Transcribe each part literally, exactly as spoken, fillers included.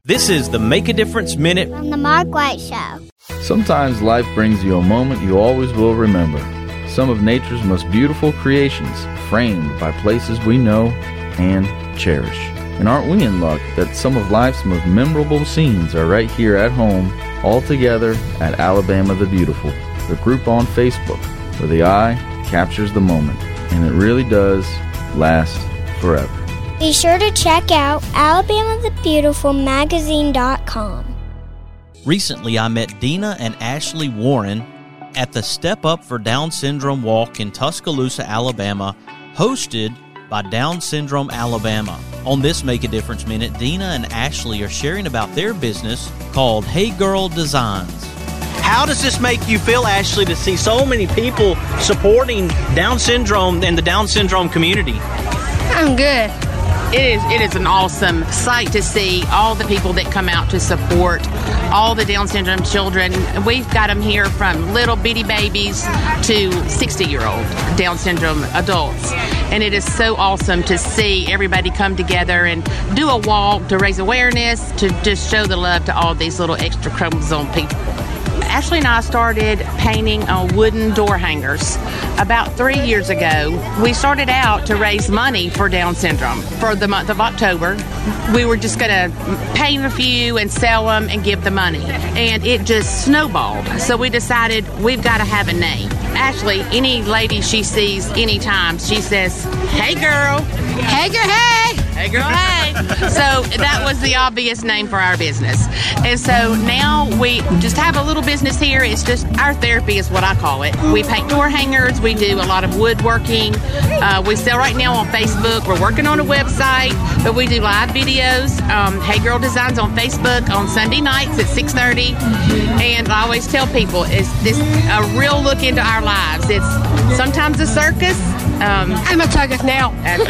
This is the Make a Difference Minute on the Mark White Show. Sometimes life brings you a moment you always will remember. Some of nature's most beautiful creations, framed by places we know and cherish. And aren't we in luck that some of life's most memorable scenes are right here at home, all together at Alabama the Beautiful, the group on Facebook, where the eye captures the moment, and it really does last forever. Be sure to check out Alabama the Beautiful Magazine dot com. Recently, I met Dina and Ashley Warren at the Step Up for Down Syndrome Walk in Tuscaloosa, Alabama, hosted by Down Syndrome Alabama. On this Make a Difference Minute, Dina and Ashley are sharing about their business called Hey Girl Designs. How does this make you feel, Ashley, to see so many people supporting Down syndrome and the Down syndrome community? I'm good. It is, it is an awesome sight to see all the people that come out to support all the Down syndrome children. We've got them here from little bitty babies to sixty-year-old Down syndrome adults. And it is so awesome to see everybody come together and do a walk to raise awareness, to just show the love to all these little extra chromosome people. Ashley and I started painting on wooden door hangers about three years ago. We started out to raise money for Down syndrome for the month of October. We were just going to paint a few and sell them and give the money. And it just snowballed. So we decided we've got to have a name. Ashley, any lady she sees anytime, she says, "Hey girl." Hey girl, hey. Hey girl, hey. So that was the obvious name for our business. And so now we just have a little business here. It's just our therapy is what I call it. We paint door hangers. We do a lot of woodworking. Uh, we sell right now on Facebook. We're working on a website, but we do live videos. Um, Hey Girl Designs on Facebook on Sunday nights at six thirty. And I always tell people, it's this a real look into our lives. It's sometimes a circus. Um, I'm a circus now.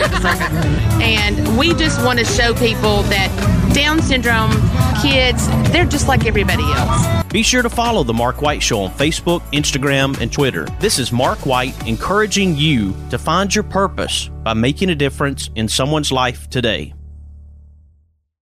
And we just want to show people that Down syndrome kids, they're just like everybody else. Be sure to follow The Mark White Show on Facebook, Instagram, and Twitter. This is Mark White encouraging you to find your purpose by making a difference in someone's life today.